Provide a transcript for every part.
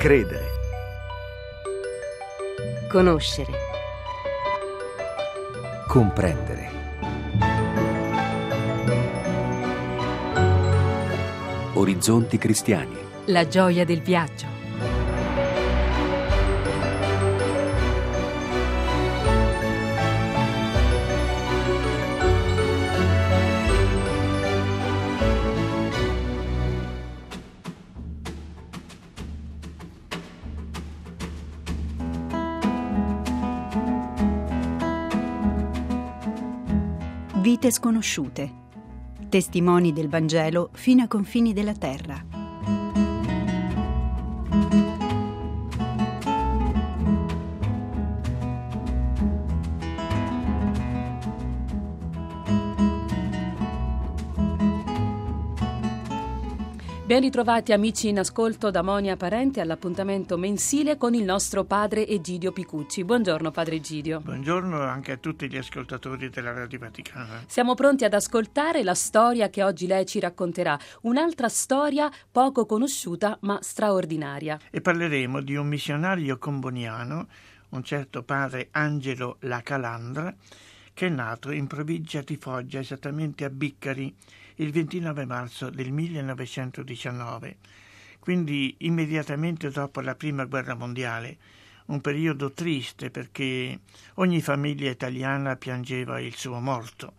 Credere. Conoscere. Comprendere. Orizzonti cristiani. La gioia del viaggio. Vite sconosciute. Testimoni del Vangelo fino ai confini della terra. Ben ritrovati amici in ascolto da Monia Parente all'appuntamento mensile con il nostro padre Egidio Picucci. Buongiorno padre Egidio. Buongiorno anche a tutti gli ascoltatori della Radio Vaticana. Siamo pronti ad ascoltare la storia che oggi lei ci racconterà, un'altra storia poco conosciuta ma straordinaria. E parleremo di un missionario comboniano, un certo padre Angelo La Calandra, che è nato in provincia di Foggia, esattamente a Biccari, il 29 marzo del 1919, quindi immediatamente dopo la Prima Guerra Mondiale, un periodo triste perché ogni famiglia italiana piangeva il suo morto,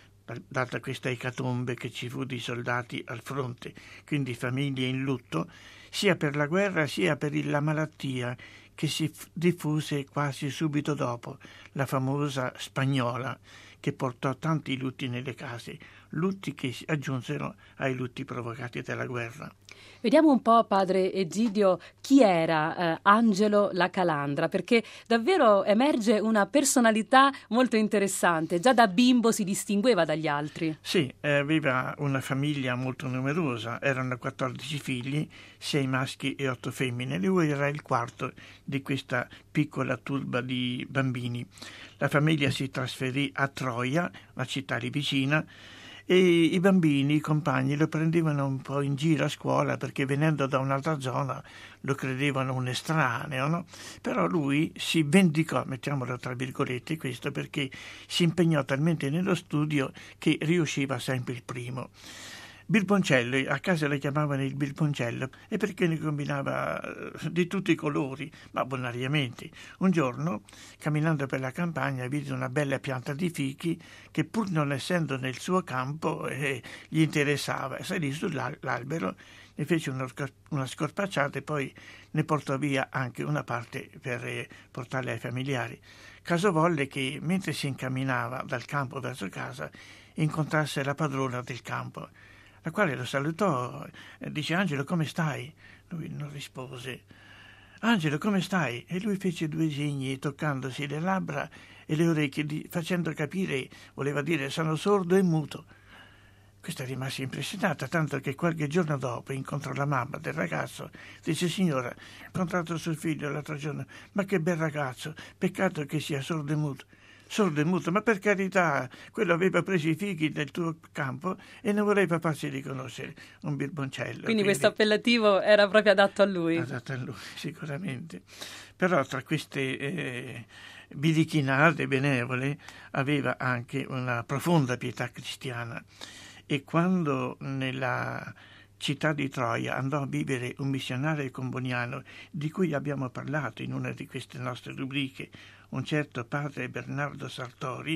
data questa ecatombe che ci fu di soldati al fronte, quindi famiglie in lutto, sia per la guerra sia per la malattia che si diffuse quasi subito dopo, la famosa spagnola, che portò tanti lutti nelle case, lutti che si aggiunsero ai lutti provocati dalla guerra. Vediamo un po', padre Egidio, chi era Angelo La Calandra, perché davvero emerge una personalità molto interessante. Già da bimbo si distingueva dagli altri. Sì, aveva una famiglia molto numerosa, erano 14 figli, 6 maschi e 8 femmine. Lui era il quarto di questa piccola turba di bambini. La famiglia si trasferì a Troia, la città lì vicina, e i bambini, i compagni, lo prendevano un po' in giro a scuola perché venendo da un'altra zona lo credevano un estraneo, no? Però lui si vendicò, mettiamolo tra virgolette, questo perché si impegnò talmente nello studio che riusciva sempre il primo. Birboncello, a casa lo chiamavano il Birboncello, e perché ne combinava di tutti i colori, ma bonariamente. Un giorno, camminando per la campagna, vide una bella pianta di fichi che, pur non essendo nel suo campo, gli interessava. Salì sull'albero, ne fece una scorpacciata e poi ne portò via anche una parte per portarla ai familiari. Caso volle che, mentre si incamminava dal campo verso casa, incontrasse la padrona del campo, la quale lo salutò, dice: Angelo, come stai? Lui non rispose. Angelo, come stai? E lui fece 2 segni toccandosi le labbra e le orecchie, facendo capire, voleva dire, sono sordo e muto. Questa rimase impressionata, tanto che qualche giorno dopo incontrò la mamma del ragazzo. Dice: signora, ho incontrato suo figlio l'altro giorno, ma che bel ragazzo, peccato che sia sordo e muto. Sordo e muto, ma per carità, quello aveva preso i fichi del tuo campo e non voleva farsi riconoscere, un birboncello. Quindi questo appellativo era proprio adatto a lui. Adatto a lui, sicuramente. Però tra queste bidichinate benevole aveva anche una profonda pietà cristiana, e quando nella città di Troia andò a vivere un missionario comboniano di cui abbiamo parlato in una di queste nostre rubriche, un certo padre Bernardo Sartori,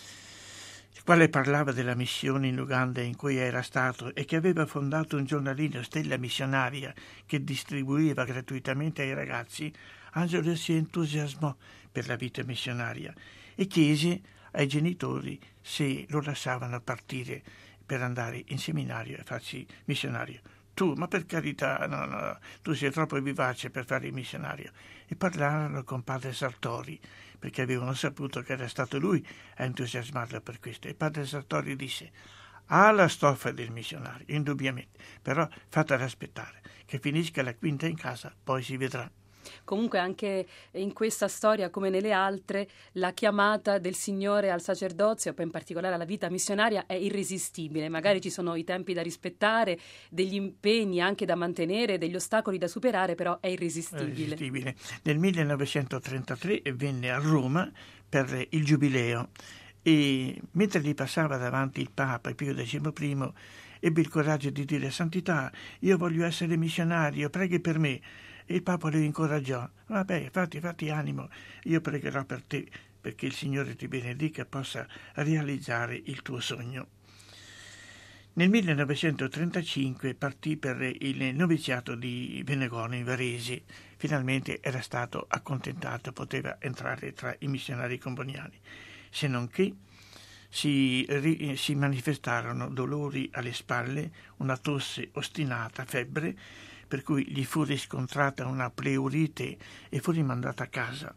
il quale parlava della missione in Uganda in cui era stato e che aveva fondato un giornalino, Stella Missionaria, che distribuiva gratuitamente ai ragazzi. Angelo si entusiasmò per la vita missionaria e chiese ai genitori se lo lasciavano partire per andare in seminario e farsi missionario. Tu, ma per carità, no, tu sei troppo vivace per fare il missionario. E parlarono con padre Sartori, perché avevano saputo che era stato lui a entusiasmarlo per questo. E padre Sartori disse: ha la stoffa del missionario, indubbiamente, però fatela aspettare, che finisca la quinta in casa, poi si vedrà. Comunque anche in questa storia, come nelle altre, la chiamata del Signore al sacerdozio, poi in particolare alla vita missionaria, è irresistibile. Magari ci sono i tempi da rispettare, degli impegni anche da mantenere, degli ostacoli da superare, però è irresistibile. Nel 1933 venne a Roma per il Giubileo e mentre gli passava davanti il Papa Pio XI ebbe il coraggio di dire: Santità, io voglio essere missionario, preghi per me. E il Papa lo incoraggiò: vabbè, fatti animo, io pregherò per te perché il Signore ti benedica e possa realizzare il tuo sogno. Nel 1935 partì per il noviziato di Venegono in Varese. Finalmente era stato accontentato, poteva entrare tra i missionari comboniani, se non che si manifestarono dolori alle spalle, una tosse ostinata, febbre, per cui gli fu riscontrata una pleurite e fu rimandato a casa.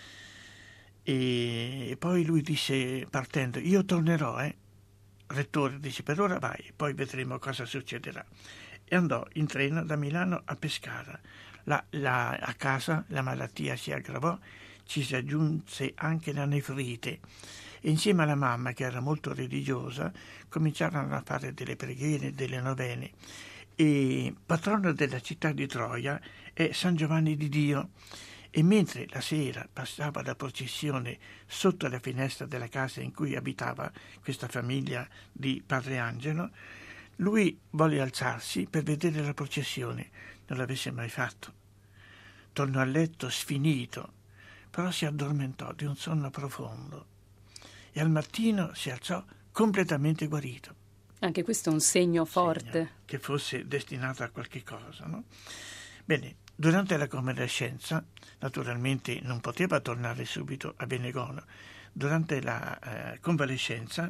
E poi lui disse, partendo: io tornerò, Rettore dice: per ora vai, poi vedremo cosa succederà. E andò in treno da Milano a Pescara. A casa la malattia si aggravò, ci si aggiunse anche la nefrite. E insieme alla mamma, che era molto religiosa, cominciarono a fare delle preghiere, delle novene. E patrono della città di Troia è San Giovanni di Dio. E mentre la sera passava la processione sotto la finestra della casa in cui abitava questa famiglia di Padre Angelo, lui volle alzarsi per vedere la processione. Non l'avesse mai fatto. Tornò a letto sfinito, però si addormentò di un sonno profondo e al mattino si alzò completamente guarito. Anche questo è un segno forte. Che fosse destinato a qualche cosa, no? Bene, durante la convalescenza, naturalmente non poteva tornare subito a Venegono. Durante la convalescenza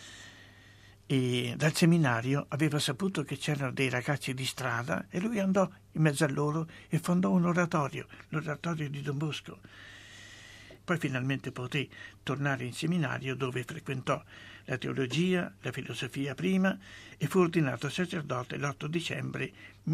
dal seminario aveva saputo che c'erano dei ragazzi di strada e lui andò in mezzo a loro e fondò un oratorio, l'oratorio di Don Bosco. Poi finalmente poté tornare in seminario, dove frequentò la teologia, la filosofia prima, e fu ordinato sacerdote l'8 dicembre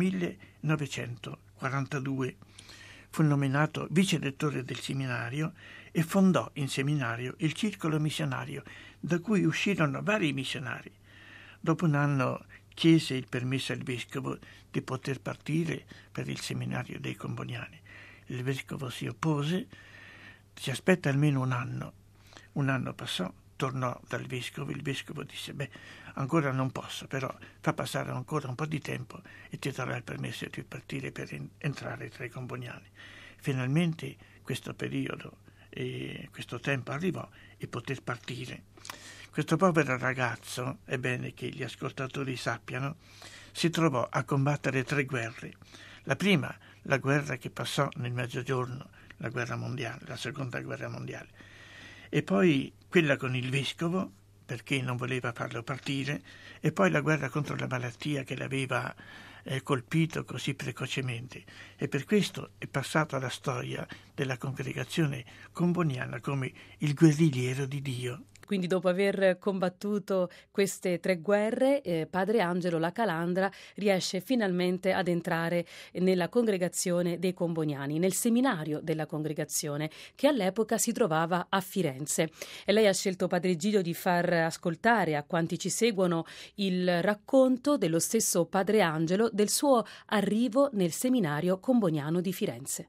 1942. Fu nominato vice rettore del seminario e fondò in seminario il circolo missionario, da cui uscirono vari missionari. Dopo un anno chiese il permesso al vescovo di poter partire per il seminario dei Comboniani. Il vescovo si oppose: si aspetta almeno un anno. Un anno passò, tornò dal vescovo. Il vescovo disse: ancora non posso, però fa passare ancora un po' di tempo e ti darò il permesso di partire per entrare tra i Comboniani. Finalmente questo periodo e questo tempo arrivò e poter partire. Questo povero ragazzo, è bene che gli ascoltatori sappiano, si trovò a combattere 3 guerre. La prima, la guerra che passò nel Mezzogiorno, la guerra mondiale, la seconda guerra mondiale, e poi quella con il vescovo, perché non voleva farlo partire, e poi la guerra contro la malattia che l'aveva colpito così precocemente, e per questo è passato alla storia della congregazione comboniana come il guerrigliero di Dio. Quindi dopo aver combattuto queste 3 guerre, Padre Angelo La Calandra riesce finalmente ad entrare nella congregazione dei Comboniani, nel seminario della congregazione, che all'epoca si trovava a Firenze. E lei ha scelto, Padre Egidio, di far ascoltare a quanti ci seguono il racconto dello stesso Padre Angelo del suo arrivo nel seminario comboniano di Firenze.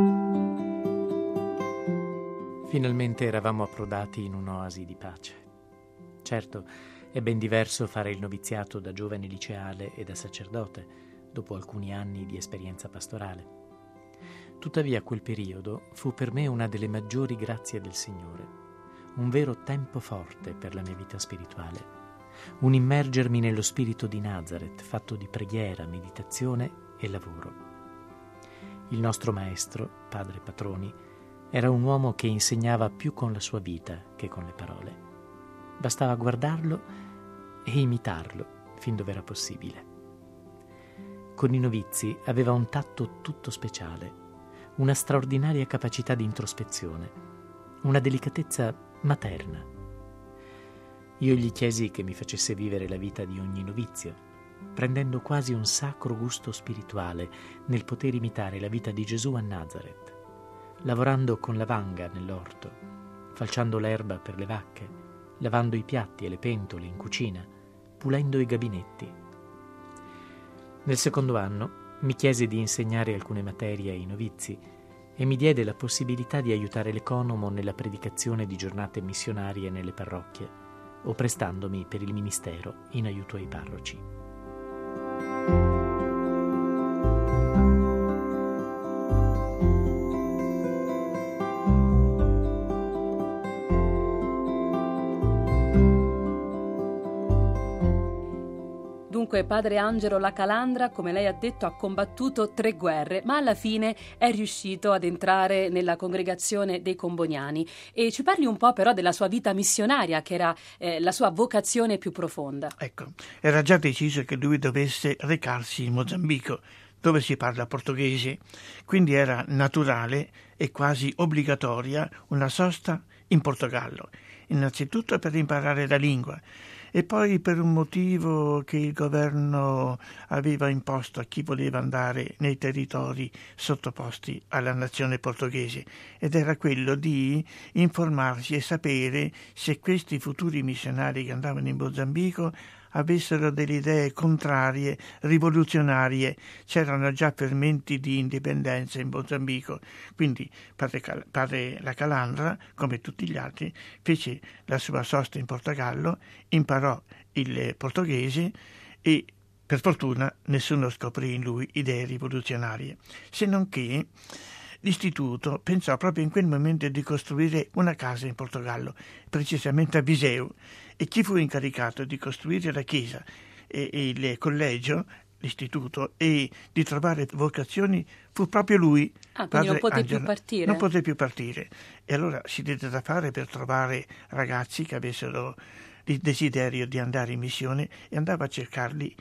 Finalmente eravamo approdati in un'oasi di pace. Certo, è ben diverso fare il noviziato da giovane liceale e da sacerdote, dopo alcuni anni di esperienza pastorale. Tuttavia quel periodo fu per me una delle maggiori grazie del Signore, un vero tempo forte per la mia vita spirituale, un immergermi nello spirito di Nazareth, fatto di preghiera, meditazione e lavoro. Il nostro maestro, Padre Patroni, era un uomo che insegnava più con la sua vita che con le parole. Bastava guardarlo e imitarlo fin dove era possibile. Con i novizi aveva un tatto tutto speciale, una straordinaria capacità di introspezione, una delicatezza materna. Io gli chiesi che mi facesse vivere la vita di ogni novizio prendendo quasi un sacro gusto spirituale nel poter imitare la vita di Gesù a Nazareth, lavorando con la vanga nell'orto, falciando l'erba per le vacche, lavando i piatti e le pentole in cucina, pulendo i gabinetti. Nel secondo anno mi chiese di insegnare alcune materie ai novizi e mi diede la possibilità di aiutare l'economo nella predicazione di giornate missionarie nelle parrocchie o prestandomi per il ministero in aiuto ai parroci. Dunque, padre Angelo La Calandra, come lei ha detto, ha combattuto 3 guerre, ma alla fine è riuscito ad entrare nella congregazione dei Comboniani. E ci parli un po' però della sua vita missionaria, che era la sua vocazione più profonda. Ecco, era già deciso che lui dovesse recarsi in Mozambico, dove si parla portoghese, quindi era naturale e quasi obbligatoria una sosta in Portogallo, innanzitutto per imparare la lingua, e poi per un motivo che il governo aveva imposto a chi voleva andare nei territori sottoposti alla nazione portoghese, ed era quello di informarsi e sapere se questi futuri missionari che andavano in Mozambico avessero delle idee contrarie, rivoluzionarie. C'erano già fermenti di indipendenza in Mozambico, quindi padre La Calandra, come tutti gli altri, fece la sua sosta in Portogallo, imparò il portoghese e per fortuna nessuno scoprì in lui idee rivoluzionarie, se non che l'istituto pensò proprio in quel momento di costruire una casa in Portogallo, precisamente a Viseu, e chi fu incaricato di costruire la chiesa e il collegio, l'istituto, e di trovare vocazioni fu proprio lui. Quindi non poté più partire? Non poté più partire. E allora si diede da fare per trovare ragazzi che avessero il desiderio di andare in missione, e andava a cercarli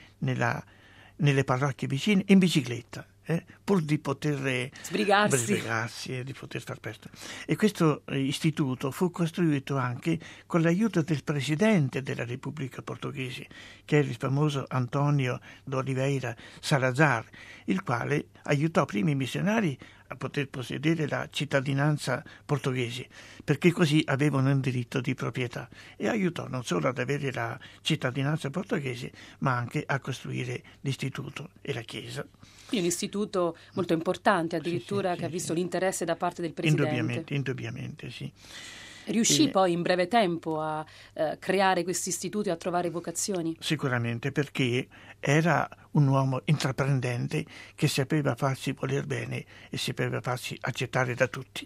nelle parrocchie vicine in bicicletta. Pur di poter sbrigarsi e di poter far presto. E questo istituto fu costruito anche con l'aiuto del presidente della Repubblica Portoghese, che era il famoso Antonio de Oliveira Salazar, il quale aiutò prima i missionari a poter possedere la cittadinanza portoghese, perché così avevano un diritto di proprietà, e aiutò non solo ad avere la cittadinanza portoghese, ma anche a costruire l'istituto e la chiesa. Quindi un istituto molto importante, addirittura, che ha visto l'interesse da parte del presidente. Indubbiamente, sì. Riuscì poi in breve tempo a creare questi istituti, a trovare vocazioni? Sicuramente, perché era un uomo intraprendente che sapeva farsi voler bene e sapeva farsi accettare da tutti.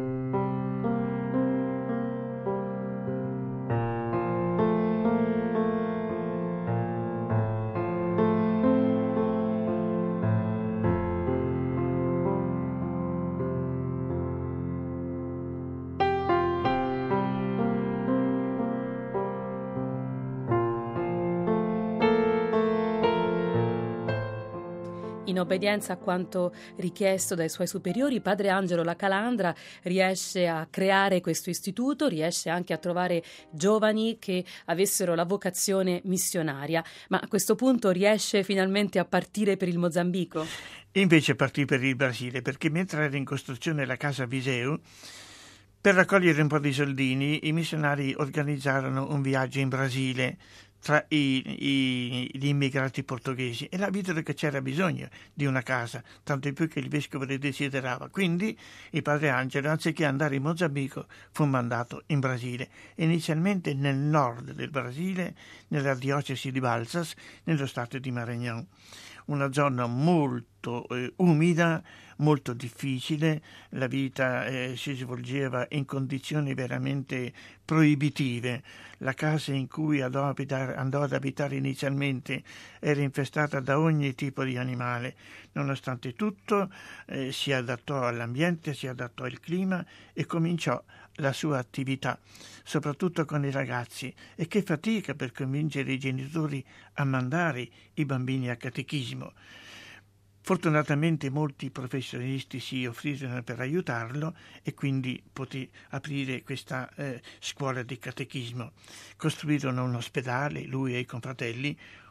In obbedienza a quanto richiesto dai suoi superiori, padre Angelo La Calandra riesce a creare questo istituto, riesce anche a trovare giovani che avessero la vocazione missionaria, ma a questo punto riesce finalmente a partire per il Mozambico? Invece partì per il Brasile, perché mentre era in costruzione la casa Viseu, per raccogliere un po' di soldini, i missionari organizzarono un viaggio in Brasile tra gli immigrati portoghesi, e là videro che c'era bisogno di una casa, tanto più che il vescovo le desiderava. Quindi il padre Angelo, anziché andare in Mozambico, fu mandato in Brasile, inizialmente nel nord del Brasile, nella diocesi di Balsas, nello stato di Maranhão. Una zona molto umida, molto difficile, la vita si svolgeva in condizioni veramente proibitive. La casa in cui andò ad abitare inizialmente era infestata da ogni tipo di animale. Nonostante tutto si adattò all'ambiente, si adattò al clima e cominciò la sua attività, soprattutto con i ragazzi, e che fatica per convincere i genitori a mandare i bambini a catechismo. Fortunatamente molti professionisti si offrirono per aiutarlo e quindi poté aprire questa scuola di catechismo. Costruirono un ospedale, lui e i confratelli,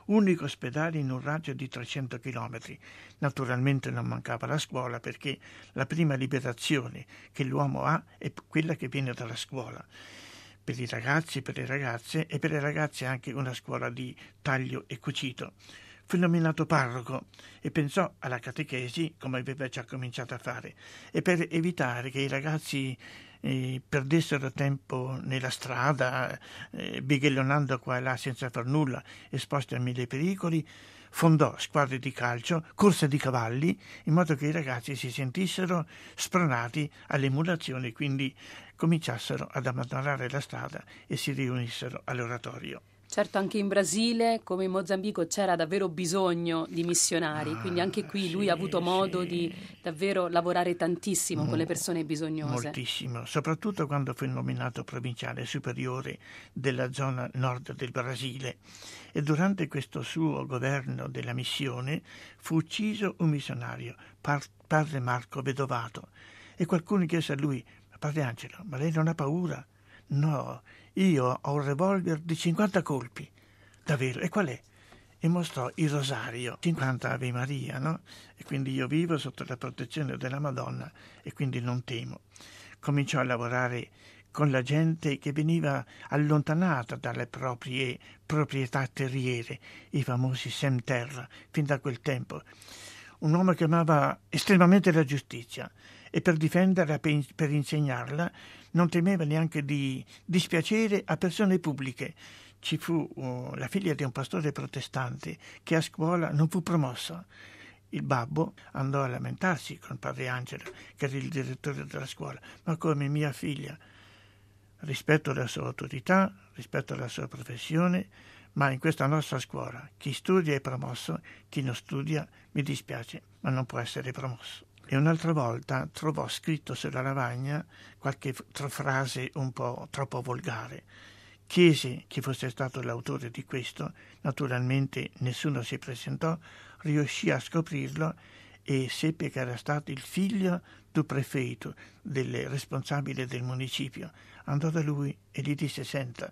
unico ospedale in un raggio di 300 chilometri. Naturalmente non mancava la scuola, perché la prima liberazione che l'uomo ha è quella che viene dalla scuola. Per i ragazzi, per le ragazze, e per le ragazze anche una scuola di taglio e cucito. Fu nominato parroco e pensò alla catechesi, come aveva già cominciato a fare, e per evitare che i ragazzi perdessero tempo nella strada, bighellonando qua e là senza far nulla, esposti a mille pericoli, fondò squadre di calcio, corse di cavalli, in modo che i ragazzi si sentissero spronati all'emulazione e quindi cominciassero ad abbandonare la strada e si riunissero all'oratorio. Certo, anche in Brasile, come in Mozambico, c'era davvero bisogno di missionari, quindi anche qui lui ha avuto modo di davvero lavorare tantissimo con le persone bisognose. Moltissimo, soprattutto quando fu nominato provinciale superiore della zona nord del Brasile. E durante questo suo governo della missione fu ucciso un missionario, padre Marco Vedovato, e qualcuno chiese a lui: Padre Angelo, ma lei non ha paura? No, io ho un revolver di 50 colpi. Davvero? E qual è? E mostrò il rosario, 50 Ave Maria, no? E quindi io vivo sotto la protezione della Madonna e quindi non temo. Cominciò a lavorare con la gente che veniva allontanata dalle proprie proprietà terriere, i famosi sem terra, fin da quel tempo. Un uomo che amava estremamente la giustizia e per difenderla, per insegnarla, non temeva neanche di dispiacere a persone pubbliche. Ci fu la figlia di un pastore protestante che a scuola non fu promossa. Il babbo andò a lamentarsi con padre Angelo, che era il direttore della scuola. Ma come, mia figlia? Rispetto alla sua autorità, rispetto alla sua professione, ma in questa nostra scuola chi studia è promosso, chi non studia, mi dispiace, ma non può essere promosso. E un'altra volta trovò scritto sulla lavagna qualche frase un po' troppo volgare. Chiese chi fosse stato l'autore di questo, naturalmente nessuno si presentò, riuscì a scoprirlo e seppe che era stato il figlio del prefetto, del responsabile del municipio. Andò da lui e gli disse: senta,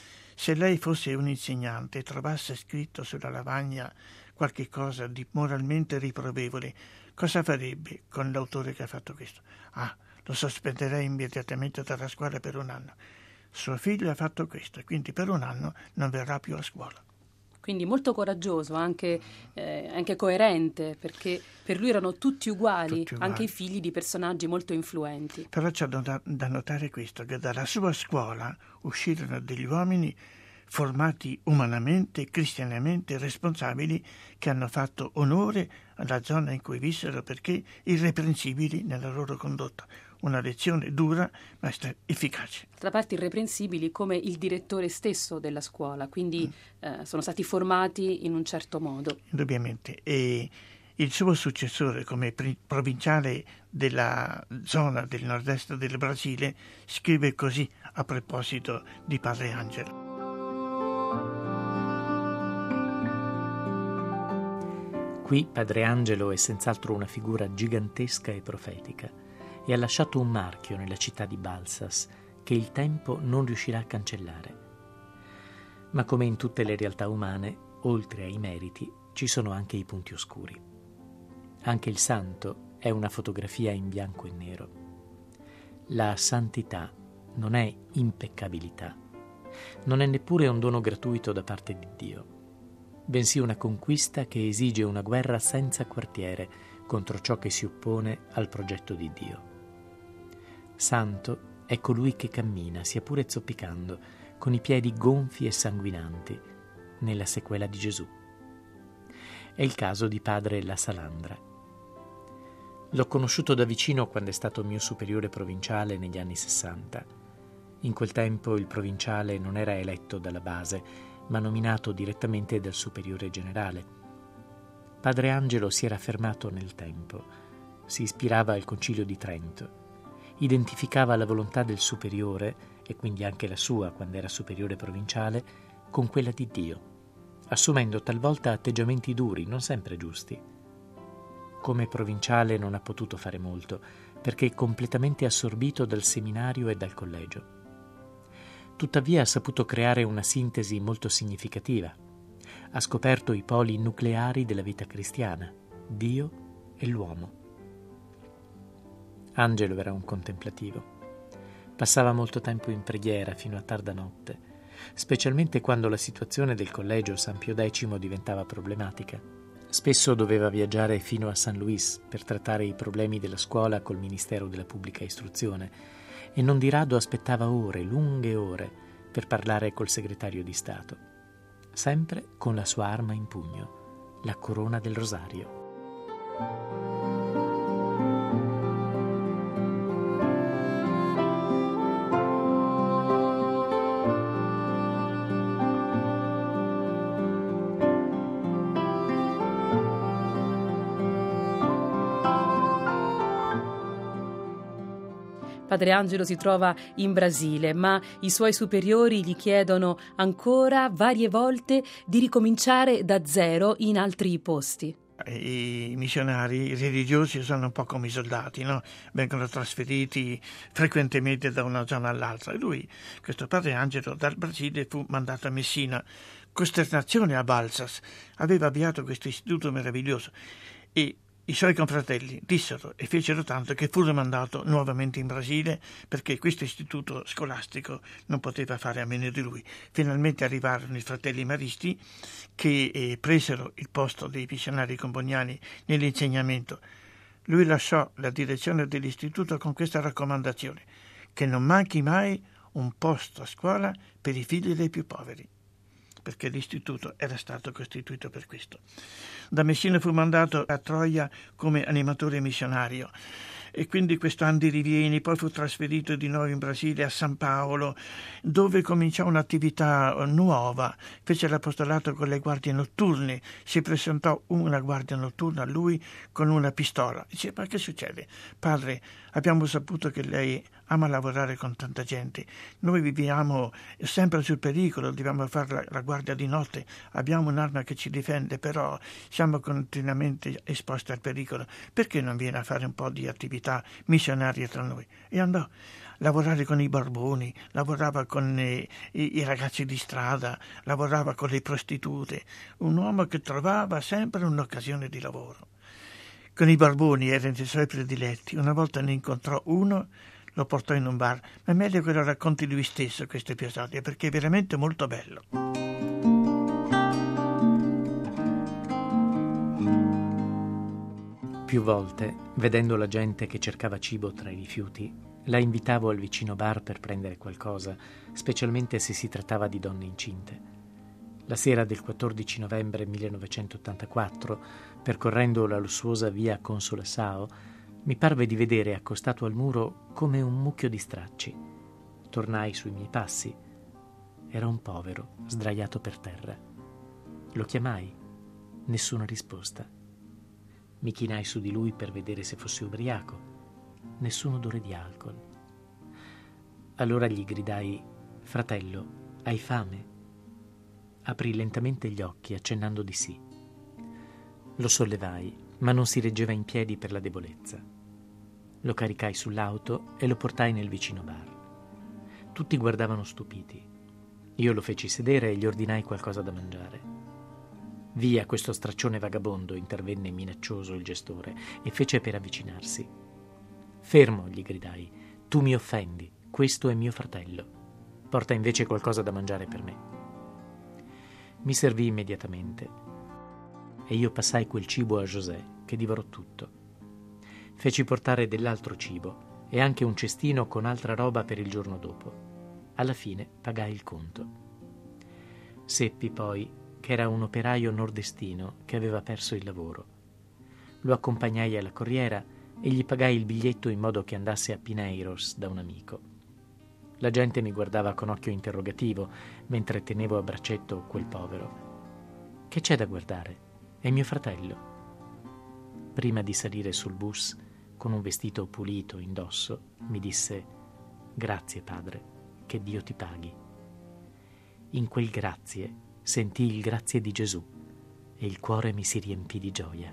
se lei fosse un insegnante e trovasse scritto sulla lavagna qualche cosa di moralmente riprovevole, cosa farebbe con l'autore che ha fatto questo? Lo sospenderei immediatamente dalla scuola per un anno. Suo figlio ha fatto questo e quindi per un anno non verrà più a scuola. Quindi molto coraggioso, anche coerente, perché per lui erano tutti uguali, anche i figli di personaggi molto influenti. Però c'è da notare questo, che dalla sua scuola uscirono degli uomini formati umanamente, cristianamente, responsabili, che hanno fatto onore alla zona in cui vissero, perché irreprensibili nella loro condotta. Una lezione dura ma efficace. Tra parte irreprensibili come il direttore stesso della scuola, quindi sono stati formati in un certo modo. Indubbiamente. E il suo successore come provinciale della zona del nord-est del Brasile scrive così a proposito di padre Angelo. Qui padre Angelo è senz'altro una figura gigantesca e profetica e ha lasciato un marchio nella città di Balsas che il tempo non riuscirà a cancellare. Ma come in tutte le realtà umane, oltre ai meriti, ci sono anche i punti oscuri. Anche il santo è una fotografia in bianco e nero. La santità non è impeccabilità, non è neppure un dono gratuito da parte di Dio, bensì una conquista che esige una guerra senza quartiere contro ciò che si oppone al progetto di Dio. Santo è colui che cammina, sia pure zoppicando, con i piedi gonfi e sanguinanti, nella sequela di Gesù. È il caso di padre La Salandra. L'ho conosciuto da vicino quando è stato mio superiore provinciale negli anni 60. In quel tempo il provinciale non era eletto dalla base, ma nominato direttamente dal superiore generale. Padre Angelo si era fermato nel tempo, si ispirava al Concilio di Trento, identificava la volontà del superiore, e quindi anche la sua quando era superiore provinciale, con quella di Dio, assumendo talvolta atteggiamenti duri, non sempre giusti. Come provinciale non ha potuto fare molto, perché completamente assorbito dal seminario e dal collegio. Tuttavia ha saputo creare una sintesi molto significativa. ha scoperto i poli nucleari della vita cristiana, Dio e l'uomo. Angelo era un contemplativo. Passava molto tempo in preghiera fino a tarda notte, specialmente quando la situazione del collegio San Pio X diventava problematica. Spesso doveva viaggiare fino a San Luis per trattare i problemi della scuola col Ministero della Pubblica Istruzione e non di rado aspettava ore, lunghe ore, per parlare col segretario di Stato, sempre con la sua arma in pugno, la corona del rosario. Padre Angelo si trova in Brasile, ma i suoi superiori gli chiedono ancora varie volte di ricominciare da zero in altri posti. I missionari, i religiosi sono un po' come i soldati, no? Vengono trasferiti frequentemente da una zona all'altra. E lui, questo padre Angelo, dal Brasile fu mandato a Messina. Costernazione a Balsas, aveva avviato questo istituto meraviglioso e i suoi confratelli dissero e fecero tanto che fu rimandato nuovamente in Brasile perché questo istituto scolastico non poteva fare a meno di lui. Finalmente arrivarono i fratelli maristi che presero il posto dei missionari comboniani nell'insegnamento. Lui lasciò la direzione dell'istituto con questa raccomandazione: che non manchi mai un posto a scuola per i figli dei più poveri, perché l'istituto era stato costituito per questo. Da Messina fu mandato a Troia come animatore missionario e quindi questo anno di rivieni, poi fu trasferito di nuovo in Brasile a San Paolo, dove cominciò un'attività nuova, fece l'apostolato con le guardie notturne, si presentò una guardia notturna a lui con una pistola. Dice: ma che succede? Padre, abbiamo saputo che lei ama lavorare con tanta gente, noi viviamo sempre sul pericolo, dobbiamo fare la guardia di notte, abbiamo un'arma che ci difende, però siamo continuamente esposti al pericolo, perché non viene a fare un po' di attività missionarie tra noi? E andò a lavorare con i barboni, lavorava con i ragazzi di strada, lavorava con le prostitute, un uomo che trovava sempre un'occasione di lavoro. Con i barboni erano i suoi prediletti. Una volta ne incontrò uno, lo portò in un bar, ma è meglio che lo racconti lui stesso questo episodio, perché è veramente molto bello. Più volte, vedendo la gente che cercava cibo tra i rifiuti, la invitavo al vicino bar per prendere qualcosa, specialmente se si trattava di donne incinte. La sera del 14 novembre 1984, percorrendo la lussuosa via Consolaçao, mi parve di vedere accostato al muro come un mucchio di stracci. Tornai sui miei passi. Era un povero, sdraiato per terra. Lo chiamai. Nessuna risposta. Mi chinai su di lui per vedere se fosse ubriaco. Nessun odore di alcol. Allora gli gridai: «Fratello, hai fame?» Aprì lentamente gli occhi, accennando di sì. Lo sollevai, ma non si reggeva in piedi per la debolezza. Lo caricai sull'auto e lo portai nel vicino bar. Tutti guardavano stupiti. Io lo feci sedere e gli ordinai qualcosa da mangiare. «Via questo straccione vagabondo», intervenne minaccioso il gestore e fece per avvicinarsi. «Fermo», gli gridai, «tu mi offendi, questo è mio fratello. Porta invece qualcosa da mangiare per me». Mi servì immediatamente e io passai quel cibo a José, che divorò tutto. Feci portare dell'altro cibo e anche un cestino con altra roba per il giorno dopo. Alla fine pagai il conto. Seppi poi che era un operaio nordestino che aveva perso il lavoro. Lo accompagnai alla corriera e gli pagai il biglietto in modo che andasse a Pineiros da un amico. La gente mi guardava con occhio interrogativo mentre tenevo a braccetto quel povero. «Che c'è da guardare? È mio fratello». Prima di salire sul bus, con un vestito pulito indosso, mi disse: «Grazie, padre, che Dio ti paghi». In quel grazie sentii il grazie di Gesù e il cuore mi si riempì di gioia.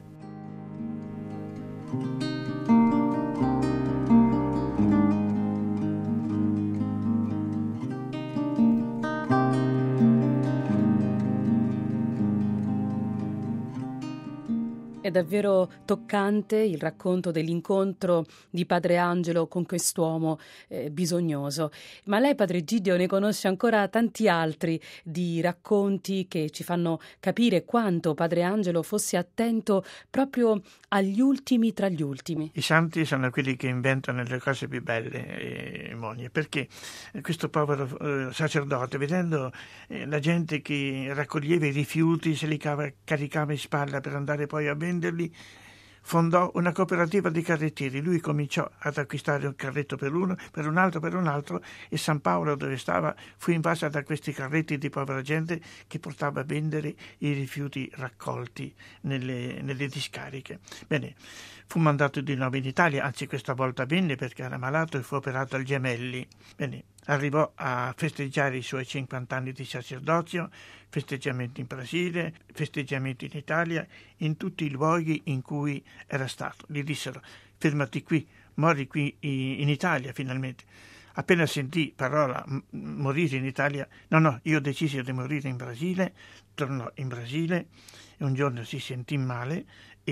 davvero toccante il racconto dell'incontro di Padre Angelo con quest'uomo bisognoso. Ma lei, Padre Egidio, ne conosce ancora tanti altri di racconti che ci fanno capire quanto Padre Angelo fosse attento proprio agli ultimi tra gli ultimi. I santi sono quelli che inventano le cose più belle, Monia, perché questo povero sacerdote, vedendo la gente che raccoglieva i rifiuti, se li caricava in spalla per andare poi a venderli, fondò una cooperativa di carrettieri. Lui cominciò ad acquistare un carretto per uno, per un altro, e San Paolo, dove stava, fu invasa da questi carretti di povera gente che portava a vendere i rifiuti raccolti nelle discariche. Bene, fu mandato di nuovo in Italia, anzi questa volta venne perché era malato e fu operato al Gemelli. Bene, arrivò a festeggiare i suoi 50 anni di sacerdozio, festeggiamenti in Brasile, festeggiamenti in Italia, in tutti i luoghi in cui era stato. Gli dissero: fermati qui, mori qui in Italia finalmente. Appena sentì parola morire in Italia, no, io decisi di morire in Brasile. Tornò in Brasile e un giorno si sentì male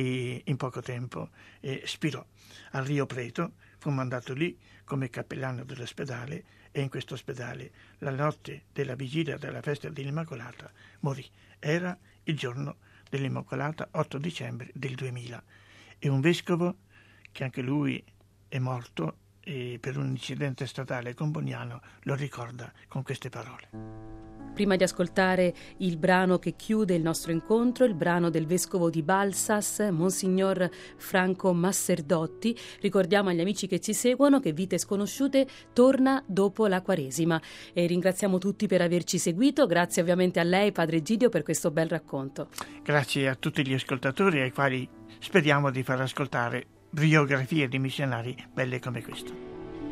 e in poco tempo spirò. A Rio Preto fu mandato lì come cappellano dell'ospedale, e in questo ospedale la notte della vigilia della festa dell'Immacolata morì. Era il giorno dell'Immacolata, 8 dicembre del 2000. E un vescovo, che anche lui è morto per un incidente stradale con Boniano, lo ricorda con queste parole. Prima di ascoltare il brano che chiude il nostro incontro, il brano del vescovo di Balsas, Monsignor Franco Masserdotti, ricordiamo agli amici che ci seguono che Vite Sconosciute torna dopo la Quaresima, e ringraziamo tutti per averci seguito. Grazie ovviamente a lei, Padre Egidio, per questo bel racconto. Grazie a tutti gli ascoltatori, ai quali speriamo di far ascoltare biografie di missionari belle come questa.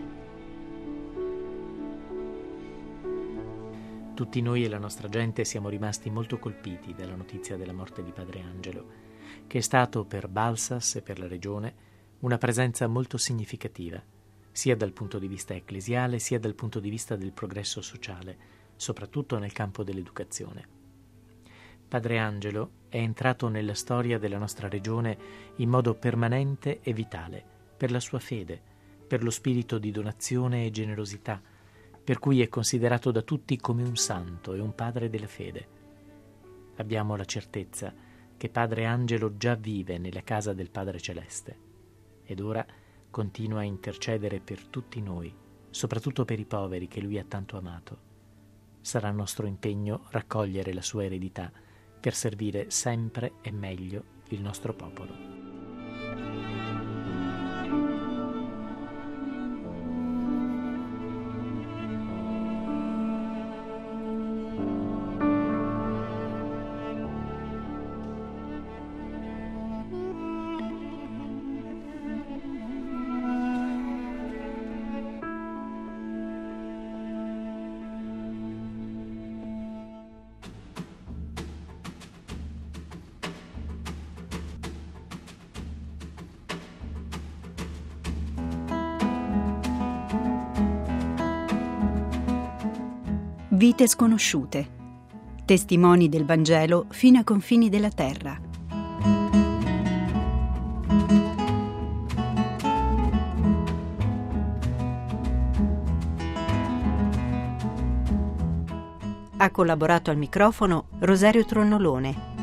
Tutti noi e la nostra gente siamo rimasti molto colpiti dalla notizia della morte di Padre Angelo, che è stato per Balsas e per la regione una presenza molto significativa, sia dal punto di vista ecclesiale sia dal punto di vista del progresso sociale, soprattutto nel campo dell'educazione. Padre Angelo è entrato nella storia della nostra regione in modo permanente e vitale, per la sua fede, per lo spirito di donazione e generosità, per cui è considerato da tutti come un santo e un padre della fede. Abbiamo la certezza che Padre Angelo già vive nella casa del Padre Celeste ed ora continua a intercedere per tutti noi, soprattutto per i poveri che lui ha tanto amato. Sarà nostro impegno raccogliere la sua eredità per servire sempre e meglio il nostro popolo. Vite sconosciute. Testimoni del Vangelo fino ai confini della terra. Ha collaborato al microfono Rosario Tronnolone.